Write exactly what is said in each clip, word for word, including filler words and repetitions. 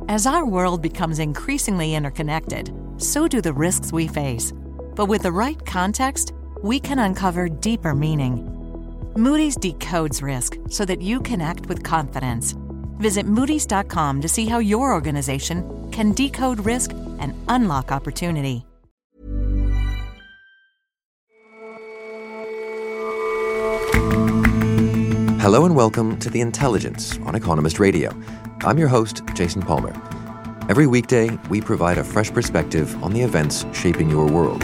As our world becomes increasingly interconnected, so do the risks we face. But with the right context, we can uncover deeper meaning. Moody's decodes risk so that you can act with confidence. Visit Moody's dot com to see how your organization can decode risk and unlock opportunity. Hello and welcome to The Intelligence on Economist Radio. I'm your host, Jason Palmer. Every weekday, we provide a fresh perspective on the events shaping your world.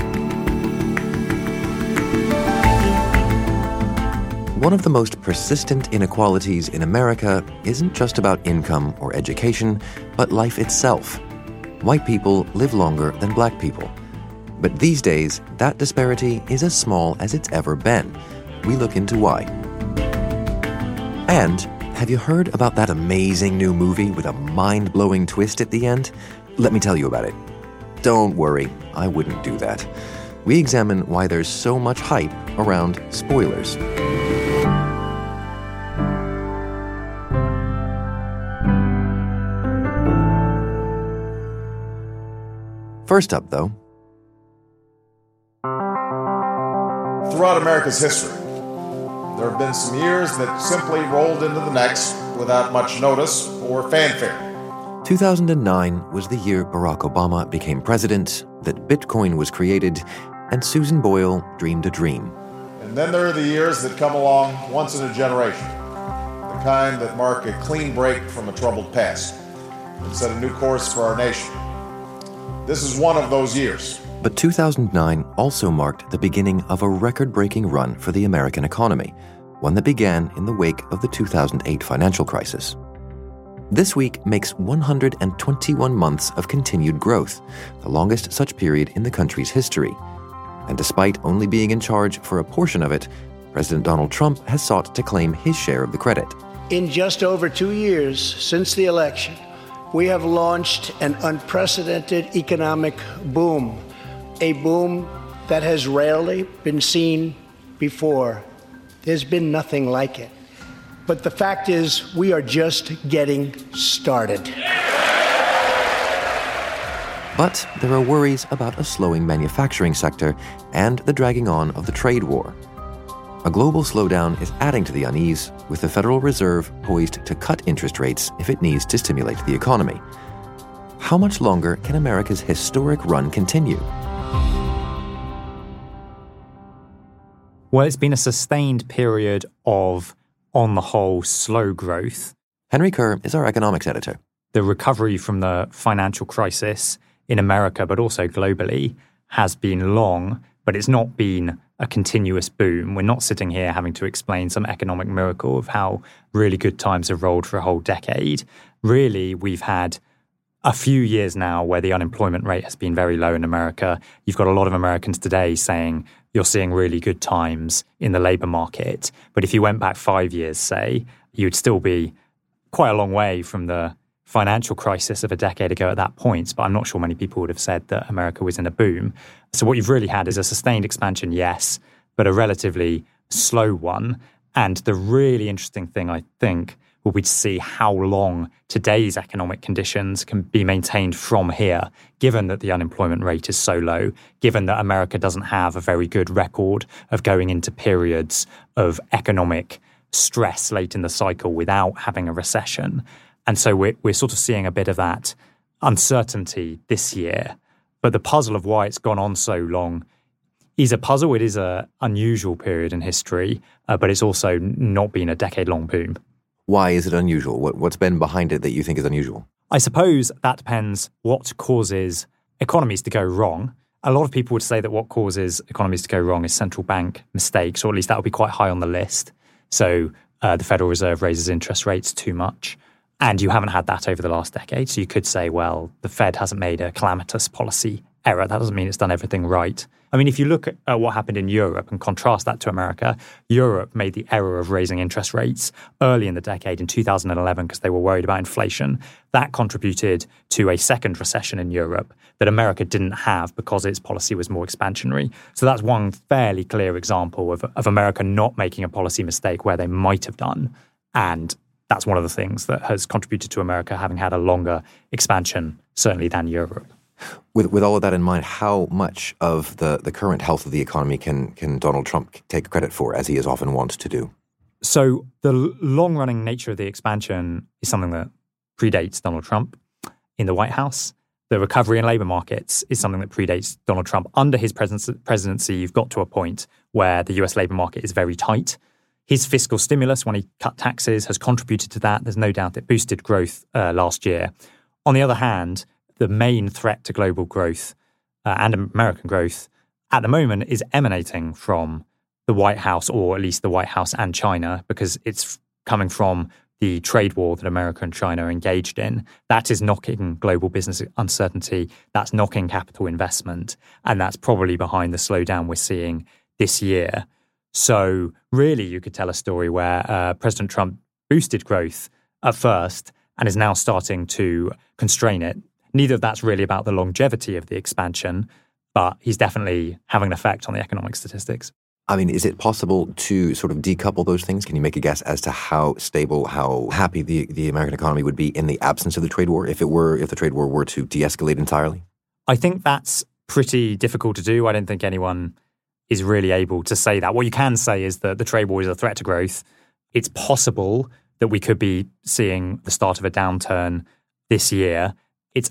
One of the most persistent inequalities in America isn't just about income or education, but life itself. White people live longer than black people. But these days, that disparity is as small as it's ever been. We look into why. And have you heard about that amazing new movie with a mind-blowing twist at the end? Let me tell you about it. Don't worry, I wouldn't do that. We examine why there's so much hype around spoilers. First up, though. Throughout America's history, there have been some years that simply rolled into the next without much notice or fanfare. two thousand nine was the year Barack Obama became president, that Bitcoin was created, and Susan Boyle dreamed a dream. And then there are the years that come along once in a generation, the kind that mark a clean break from a troubled past and set a new course for our nation. This is one of those years. But two thousand nine also marked the beginning of a record-breaking run for the American economy, one that began in the wake of the two thousand eight financial crisis. This week makes one hundred twenty-one months of continued growth, the longest such period in the country's history. And despite only being in charge for a portion of it, President Donald Trump has sought to claim his share of the credit. In just over two years since the election, we have launched an unprecedented economic boom, a boom that has rarely been seen before. There's been nothing like it. But the fact is, we are just getting started. But there are worries about a slowing manufacturing sector and the dragging on of the trade war. A global slowdown is adding to the unease, with the Federal Reserve poised to cut interest rates if it needs to stimulate the economy. How much longer can America's historic run continue? Well, it's been a sustained period of, on the whole, slow growth. Henry Kerr is our economics editor. The recovery from the financial crisis in America, but also globally, has been long, but it's not been a continuous boom. We're not sitting here having to explain some economic miracle of how really good times have rolled for a whole decade. Really, we've had a few years now where the unemployment rate has been very low in America. You've got a lot of Americans today saying you're seeing really good times in the labour market. But if you went back five years, say, you'd still be quite a long way from the financial crisis of a decade ago at that point. But I'm not sure many people would have said that America was in a boom. So what you've really had is a sustained expansion, yes, but a relatively slow one. And the really interesting thing, I think, will be to see how long today's economic conditions can be maintained from here, given that the unemployment rate is so low, given that America doesn't have a very good record of going into periods of economic stress late in the cycle without having a recession. And so we're, we're sort of seeing a bit of that uncertainty this year. But the puzzle of why it's gone on so long is a puzzle. It is an unusual period in history, uh, but it's also not been a decade-long boom. Why is it unusual? What, what's been behind it that you think is unusual? I suppose that depends what causes economies to go wrong. A lot of people would say that what causes economies to go wrong is central bank mistakes, or at least that would be quite high on the list. So uh, the Federal Reserve raises interest rates too much. And you haven't had that over the last decade. So you could say, well, the Fed hasn't made a calamitous policy error. That doesn't mean it's done everything right. I mean, if you look at what happened in Europe and contrast that to America, Europe made the error of raising interest rates early in the decade in two thousand eleven because they were worried about inflation. That contributed to a second recession in Europe that America didn't have because its policy was more expansionary. So that's one fairly clear example of, of America not making a policy mistake where they might have done. And that's one of the things that has contributed to America having had a longer expansion, certainly than Europe. With with all of that in mind, how much of the, the current health of the economy can can Donald Trump take credit for, as he is often wont to do? So the long-running nature of the expansion is something that predates Donald Trump in the White House. The recovery in labour markets is something that predates Donald Trump. Under his presidency, you've got to a point where the U S labour market is very tight. His fiscal stimulus, when he cut taxes, has contributed to that. There's no doubt it boosted growth uh, last year. On the other hand, the main threat to global growth uh, and American growth at the moment is emanating from the White House, or at least the White House and China, because it's coming from the trade war that America and China are engaged in. That is knocking global business uncertainty. That's knocking capital investment. And that's probably behind the slowdown we're seeing this year. So really, you could tell a story where uh, President Trump boosted growth at first and is now starting to constrain it. Neither of that's really about the longevity of the expansion, but he's definitely having an effect on the economic statistics. I mean, is it possible to sort of decouple those things? Can you make a guess as to how stable, how happy the, the American economy would be in the absence of the trade war, if it were, if the trade war were to de-escalate entirely? I think that's pretty difficult to do. I don't think anyone is really able to say that. What you can say is that the trade war is a threat to growth. It's possible that we could be seeing the start of a downturn this year. It's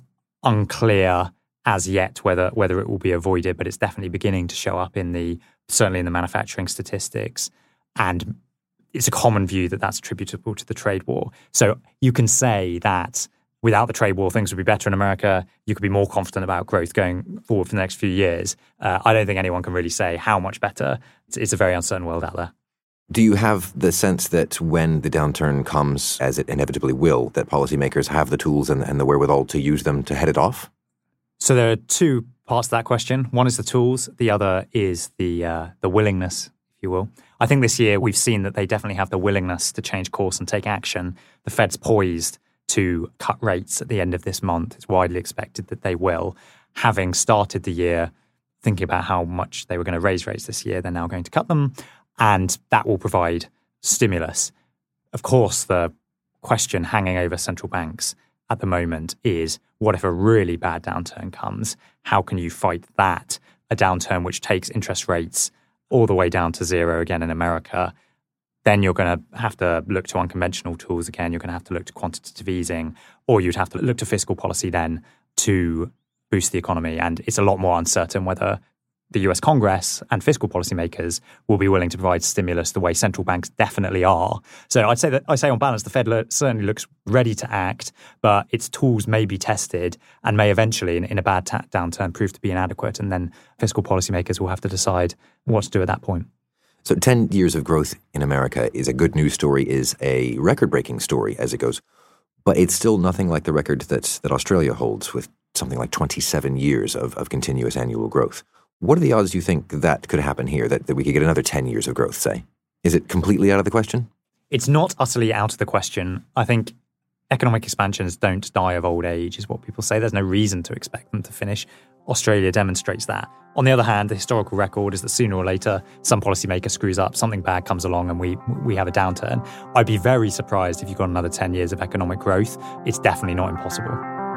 unclear as yet whether whether it will be avoided, but it's definitely beginning to show up in the certainly in the manufacturing statistics. And it's a common view that that's attributable to the trade war. So you can say that without the trade war, things would be better in America. You could be more confident about growth going forward for the next few years. Uh, I don't think anyone can really say how much better. It's, it's a very uncertain world out there. Do you have the sense that when the downturn comes, as it inevitably will, that policymakers have the tools and, and the wherewithal to use them to head it off? So there are two parts to that question. One is the tools. The other is the uh, the willingness, if you will. I think this year we've seen that they definitely have the willingness to change course and take action. The Fed's poised to cut rates at the end of this month. It's widely expected that they will. Having started the year thinking about how much they were going to raise rates this year, they're now going to cut them, and that will provide stimulus. Of course, the question hanging over central banks at the moment is, what if a really bad downturn comes? How can you fight that? A downturn which takes interest rates all the way down to zero again in America. Then you're going to have to look to unconventional tools again. You're going to have to look to quantitative easing, or you'd have to look to fiscal policy then to boost the economy. And it's a lot more uncertain whether the U S Congress and fiscal policymakers will be willing to provide stimulus the way central banks definitely are. So I'd say that I say on balance, the Fed lo- certainly looks ready to act, but its tools may be tested and may eventually, in, in a bad ta- downturn, prove to be inadequate. And then fiscal policymakers will have to decide what to do at that point. So ten years of growth in America is a good news story, is a record-breaking story as it goes. But it's still nothing like the record that, that Australia holds with something like twenty-seven years of, of continuous annual growth. What are the odds, do you think, that could happen here, that, that we could get another ten years of growth, say? Is it completely out of the question? It's not utterly out of the question. I think economic expansions don't die of old age, is what people say. There's no reason to expect them to finish. Australia demonstrates that. On the other hand, the historical record is that sooner or later, some policymaker screws up, something bad comes along, and we we have a downturn. I'd be very surprised if you got another ten years of economic growth. It's definitely not impossible.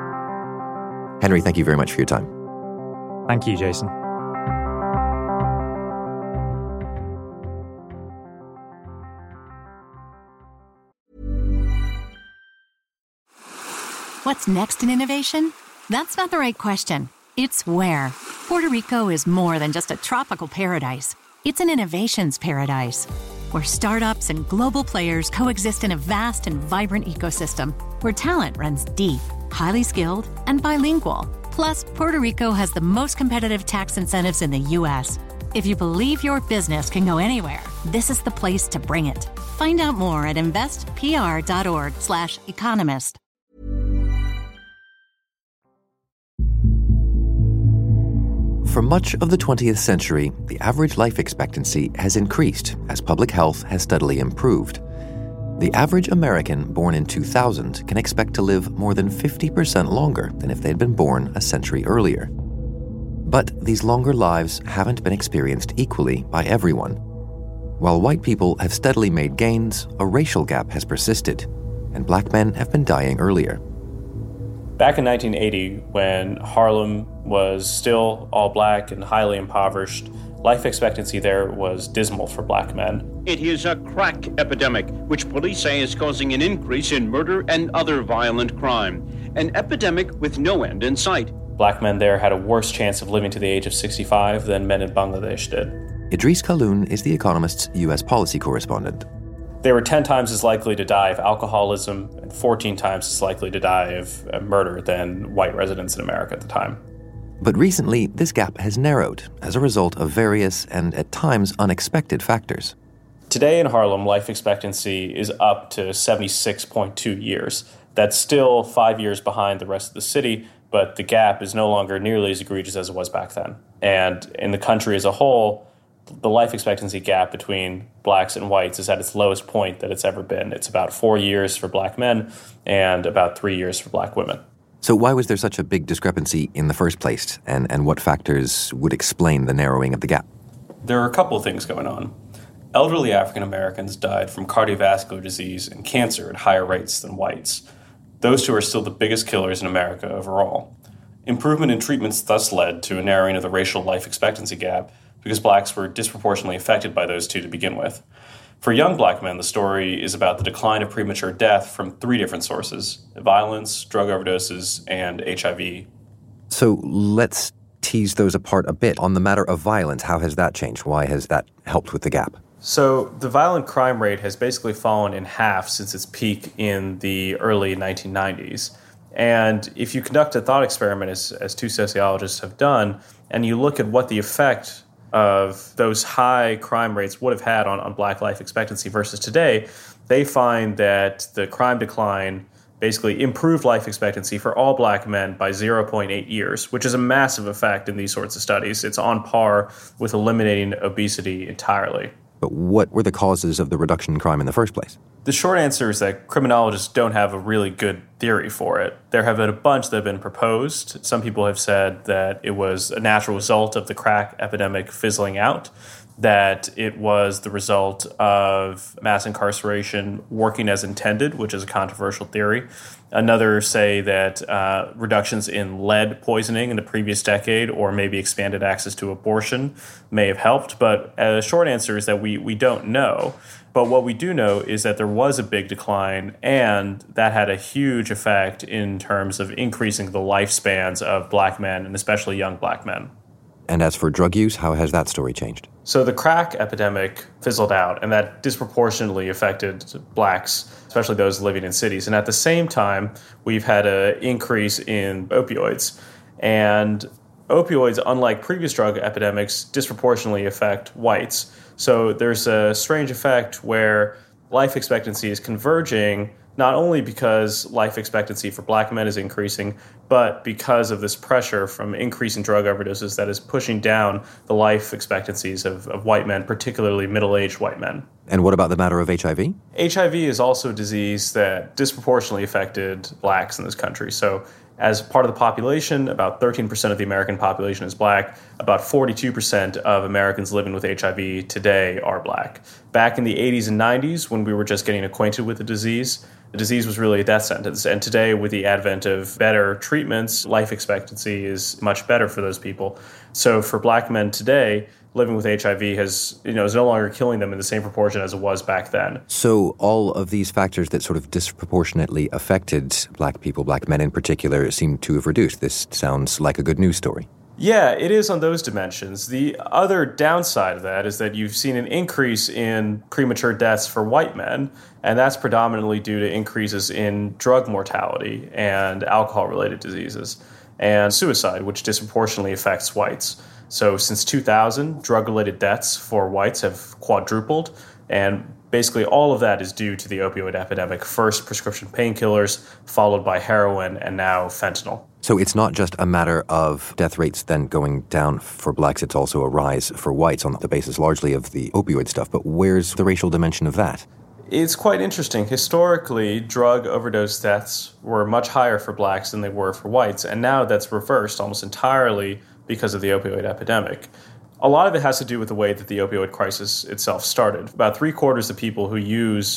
Henry, thank you very much for your time. Thank you, Jason. What's next in innovation? That's not the right question. It's where. Puerto Rico is more than just a tropical paradise. It's an innovations paradise, where startups and global players coexist in a vast and vibrant ecosystem, where talent runs deep, highly skilled, and bilingual. Plus, Puerto Rico has the most competitive tax incentives in the U S. If you believe your business can go anywhere, this is the place to bring it. Find out more at investpr.org slash economist. For much of the twentieth century, the average life expectancy has increased as public health has steadily improved. The average American born in two thousand can expect to live more than fifty percent longer than if they'd been born a century earlier. But these longer lives haven't been experienced equally by everyone. While white people have steadily made gains, a racial gap has persisted. and black men have been dying earlier. Back in nineteen eighty, when Harlem was still all black and highly impoverished, life expectancy there was dismal for black men. It is a crack epidemic, which police say is causing an increase in murder and other violent crime. An epidemic with no end in sight. Black men there had a worse chance of living to the age of sixty-five than men in Bangladesh did. Idris Khaloun is The Economist's U S policy correspondent. They were ten times as likely to die of alcoholism and fourteen times as likely to die of murder than white residents in America at the time. But recently, this gap has narrowed as a result of various and at times unexpected factors. Today in Harlem, life expectancy is up to seventy-six point two years. That's still five years behind the rest of the city, but the gap is no longer nearly as egregious as it was back then. And in the country as a whole, the life expectancy gap between blacks and whites is at its lowest point that it's ever been. It's about four years for black men and about three years for black women. So why was there such a big discrepancy in the first place, and, and what factors would explain the narrowing of the gap? There are a couple of things going on. Elderly African Americans died from cardiovascular disease and cancer at higher rates than whites. Those two are still the biggest killers in America overall. Improvement in treatments thus led to a narrowing of the racial life expectancy gap because blacks were disproportionately affected by those two to begin with. For young black men, the story is about the decline of premature death from three different sources: violence, drug overdoses, and H I V. So let's tease those apart a bit. On the matter of violence, how has that changed? Why has that helped with the gap? So the violent crime rate has basically fallen in half since its peak in the early nineteen nineties. And if you conduct a thought experiment, as, as two sociologists have done, and you look at what the effect of those high crime rates would have had on, on black life expectancy versus today, they find that the crime decline basically improved life expectancy for all black men by zero point eight years, which is a massive effect in these sorts of studies. It's on par with eliminating obesity entirely. But what were the causes of the reduction in crime in the first place? The short answer is that criminologists don't have a really good theory for it. There have been a bunch that have been proposed. Some people have said that it was a natural result of the crack epidemic fizzling out, that it was the result of mass incarceration working as intended, which is a controversial theory. Another say that uh, reductions in lead poisoning in the previous decade or maybe expanded access to abortion may have helped. But a short answer is that we, we don't know. But what we do know is that there was a big decline, and that had a huge effect in terms of increasing the lifespans of black men, and especially young black men. And as for drug use, how has that story changed? So the crack epidemic fizzled out, and that disproportionately affected blacks, especially those living in cities. And at the same time, we've had an increase in opioids. And opioids, unlike previous drug epidemics, disproportionately affect whites. So there's a strange effect where life expectancy is converging, not only because life expectancy for black men is increasing, but because of this pressure from increasing drug overdoses that is pushing down the life expectancies of, of white men, particularly middle-aged white men. And what about the matter of H I V? H I V is also a disease that disproportionately affected blacks in this country. So as part of the population, about thirteen percent of the American population is black. About forty-two percent of Americans living with H I V today are black. Back in the eighties and nineties, when we were just getting acquainted with the disease, the disease was really a death sentence. And today, with the advent of better treatments, life expectancy is much better for those people. So for black men today, living with H I V has, you know, is no longer killing them in the same proportion as it was back then. So all of these factors that sort of disproportionately affected black people, black men in particular, seem to have reduced. This sounds like a good news story. Yeah, it is on those dimensions. The other downside of that is that you've seen an increase in premature deaths for white men, and that's predominantly due to increases in drug mortality and alcohol-related diseases, and suicide, which disproportionately affects whites. So since two thousand, drug-related deaths for whites have quadrupled, and basically all of that is due to the opioid epidemic. First, prescription painkillers, followed by heroin, and now fentanyl. So it's not just a matter of death rates then going down for blacks, it's also a rise for whites on the basis largely of the opioid stuff. But where's the racial dimension of that? It's quite interesting. Historically, drug overdose deaths were much higher for blacks than they were for whites, and now that's reversed almost entirely because of the opioid epidemic. A lot of it has to do with the way that the opioid crisis itself started. About three quarters of people who use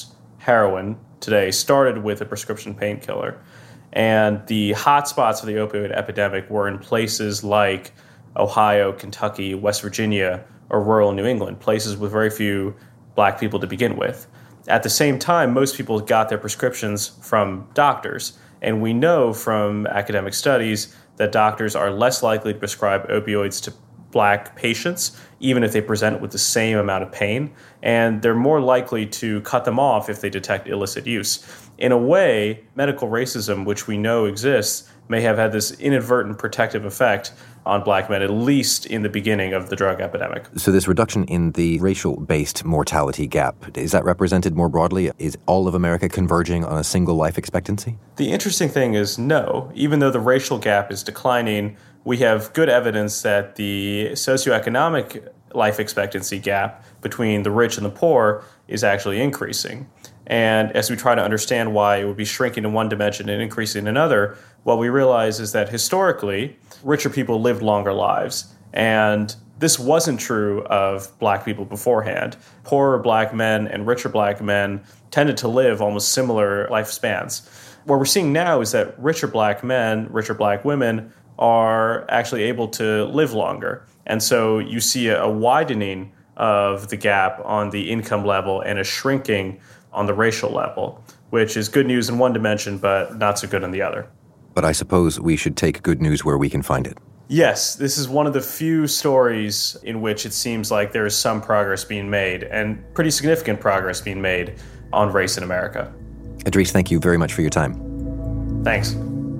heroin today started with a prescription painkiller. And the hotspots of the opioid epidemic were in places like Ohio, Kentucky, West Virginia, or rural New England, places with very few black people to begin with. At the same time, most people got their prescriptions from doctors. And we know from academic studies that doctors are less likely to prescribe opioids to black patients, even if they present with the same amount of pain. And they're more likely to cut them off if they detect illicit use. In a way, medical racism, which we know exists, may have had this inadvertent protective effect on black men, at least in the beginning of the drug epidemic. So this reduction in the racial-based mortality gap, is that represented more broadly? Is all of America converging on a single life expectancy? The interesting thing is no. Even though the racial gap is declining, we have good evidence that the socioeconomic life expectancy gap between the rich and the poor is actually increasing. And as we try to understand why it would be shrinking in one dimension and increasing in another, what we realize is that historically, richer people lived longer lives. And this wasn't true of black people beforehand. Poorer black men and richer black men tended to live almost similar lifespans. What we're seeing now is that richer black men, richer black women are actually able to live longer. And so you see a widening of the gap on the income level and a shrinking on the racial level, which is good news in one dimension, but not so good in the other. But I suppose we should take good news where we can find it. Yes, this is one of the few stories in which it seems like there is some progress being made, and pretty significant progress being made on race in America. Idris, thank you very much for your time. Thanks.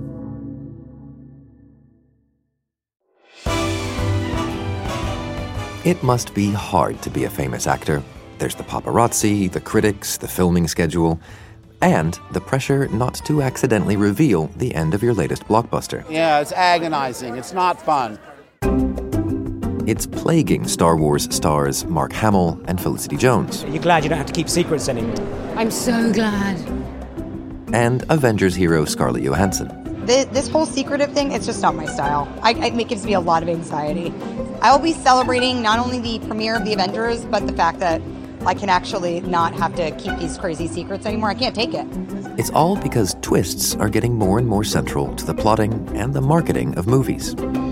It must be hard to be a famous actor. There's the paparazzi, the critics, the filming schedule, and the pressure not to accidentally reveal the end of your latest blockbuster. Yeah, it's agonizing. It's not fun. It's plaguing Star Wars stars Mark Hamill and Felicity Jones. Are you glad you don't have to keep secrets anymore? I'm so glad. And Avengers hero Scarlett Johansson. This, this whole secretive thing, it's just not my style. I, it gives me a lot of anxiety. I will be celebrating not only the premiere of the Avengers, but the fact that I can actually not have to keep these crazy secrets anymore. I can't take it. It's all because twists are getting more and more central to the plotting and the marketing of movies.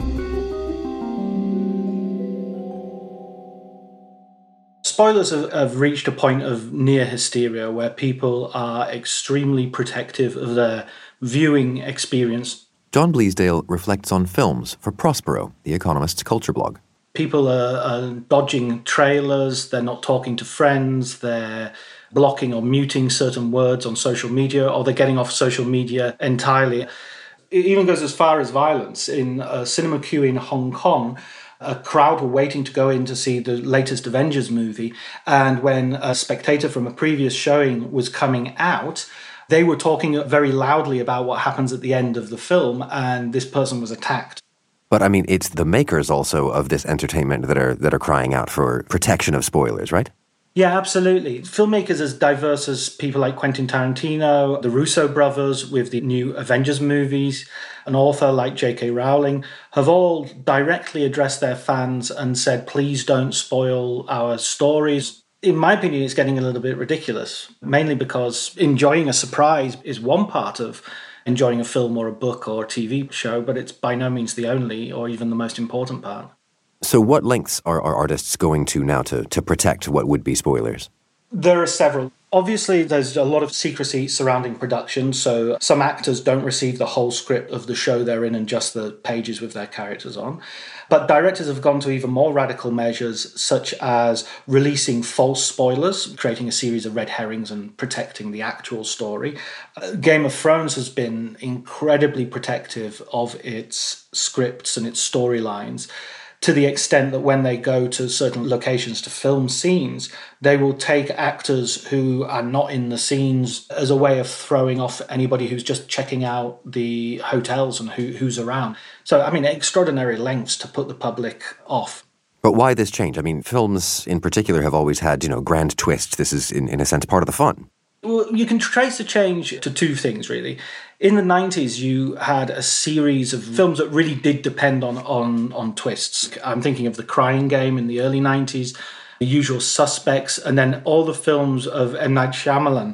Spoilers have, have reached a point of near hysteria where people are extremely protective of their viewing experience. John Bleasdale reflects on films for Prospero, The Economist's culture blog. People are, are dodging trailers, they're not talking to friends, they're blocking or muting certain words on social media, or they're getting off social media entirely. It even goes as far as violence. In a cinema queue in Hong Kong, a crowd were waiting to go in to see the latest Avengers movie, and when a spectator from a previous showing was coming out, they were talking very loudly about what happens at the end of the film, and this person was attacked. But I mean, it's the makers also of this entertainment that are that are crying out for protection of spoilers, right? Yeah, absolutely. Filmmakers as diverse as people like Quentin Tarantino, the Russo brothers with the new Avengers movies, an author like J K Rowling, have all directly addressed their fans and said, please don't spoil our stories. In my opinion, it's getting a little bit ridiculous, mainly because enjoying a surprise is one part of enjoying a film or a book or a T V show, but it's by no means the only or even the most important part. So what lengths are, are artists going to now to, to protect what would be spoilers? There are several. Obviously, there's a lot of secrecy surrounding production, so some actors don't receive the whole script of the show they're in and just the pages with their characters on. But directors have gone to even more radical measures, such as releasing false spoilers, creating a series of red herrings and protecting the actual story. Game of Thrones has been incredibly protective of its scripts and its storylines, to the extent that when they go to certain locations to film scenes, they will take actors who are not in the scenes as a way of throwing off anybody who's just checking out the hotels and who, who's around. So, I mean, extraordinary lengths to put the public off. But why this change? I mean, films in particular have always had, you know, grand twists. This is, in, in a sense, part of the fun. Well, you can trace the change to two things, really. In the nineties, you had a series of films that really did depend on, on, on twists. I'm thinking of The Crying Game in the early nineties, The Usual Suspects, and then all the films of M. Night Shyamalan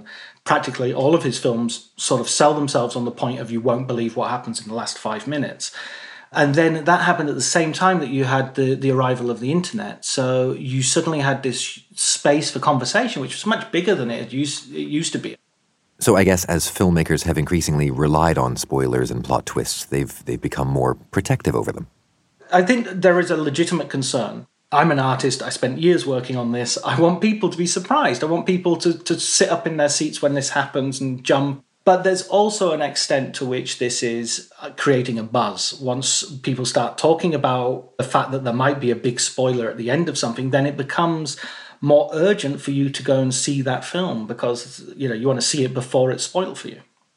practically all of his films sort of sell themselves on the point of you won't believe what happens in the last five minutes. And then that happened at the same time that you had the, the arrival of the internet. So you suddenly had this space for conversation, which was much bigger than it used, it used to be. So I guess as filmmakers have increasingly relied on spoilers and plot twists, they've they've become more protective over them. I think there is a legitimate concern. I'm an artist. I spent years working on this. I want people to be surprised. I want people to, to sit up in their seats when this happens and jump. But there's also an extent to which this is creating a buzz. Once people start talking about the fact that there might be a big spoiler at the end of something, then it becomes more urgent for you to go and see that film because, you know, you want to see it before it's spoiled for you.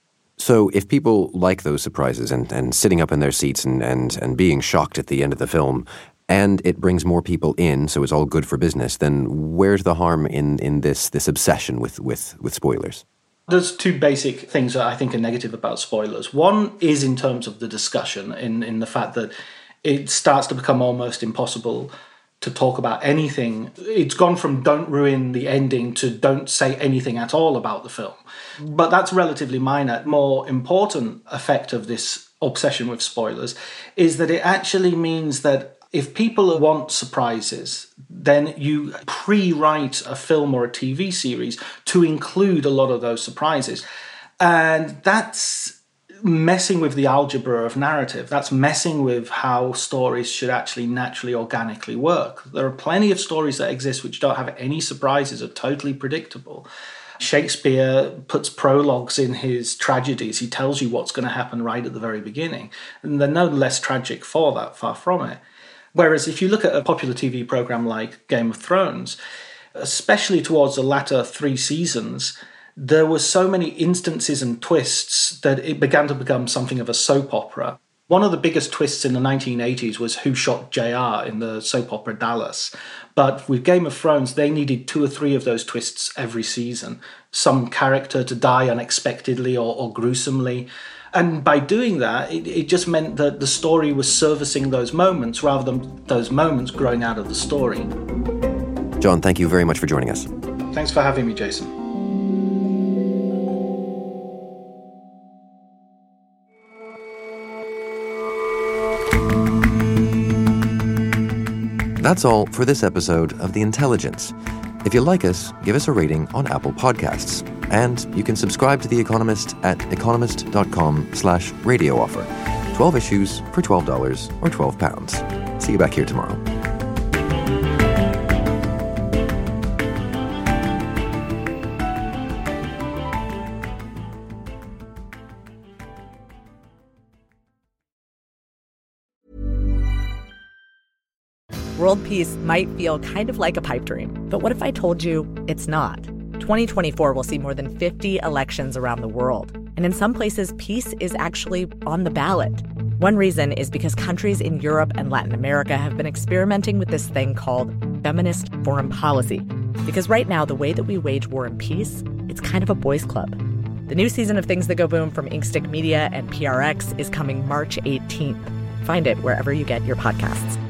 So if people like those surprises and, and sitting up in their seats and, and, and being shocked at the end of the film, and it brings more people in, so it's all good for business, then where's the harm in, in this this obsession with, with, with spoilers? There's two basic things that I think are negative about spoilers. One is in terms of the discussion, in, in the fact that it starts to become almost impossible to talk about anything. It's gone from don't ruin the ending to don't say anything at all about the film. But that's relatively minor. More important effect of this obsession with spoilers is that it actually means that if people want surprises, then you pre-write a film or a T V series to include a lot of those surprises. And that's messing with the algebra of narrative. That's messing with how stories should actually naturally, organically work. There are plenty of stories that exist which don't have any surprises, are totally predictable. Shakespeare puts prologues in his tragedies. He tells you what's going to happen right at the very beginning. And they're no less tragic for that, far from it. Whereas if you look at a popular T V program like Game of Thrones, especially towards the latter three seasons, there were so many instances and twists that it began to become something of a soap opera. One of the biggest twists in the nineteen eighties was who shot J R in the soap opera Dallas. But with Game of Thrones, they needed two or three of those twists every season. Some character to die unexpectedly or, or gruesomely. And by doing that, it, it just meant that the story was servicing those moments rather than those moments growing out of the story. John, thank you very much for joining us. Thanks for having me, Jason. That's all for this episode of The Intelligence. If you like us, give us a rating on Apple Podcasts. And you can subscribe to The Economist at economist.com slash radio offer. twelve issues for twelve dollars or twelve pounds. See you back here tomorrow. World peace might feel kind of like a pipe dream, but what if I told you it's not? twenty twenty-four will see more than fifty elections around the world. And in some places, peace is actually on the ballot. One reason is because countries in Europe and Latin America have been experimenting with this thing called feminist foreign policy. Because right now, the way that we wage war and peace, it's kind of a boys' club. The new season of Things That Go Boom from Inkstick Media and P R X is coming March eighteenth. Find it wherever you get your podcasts.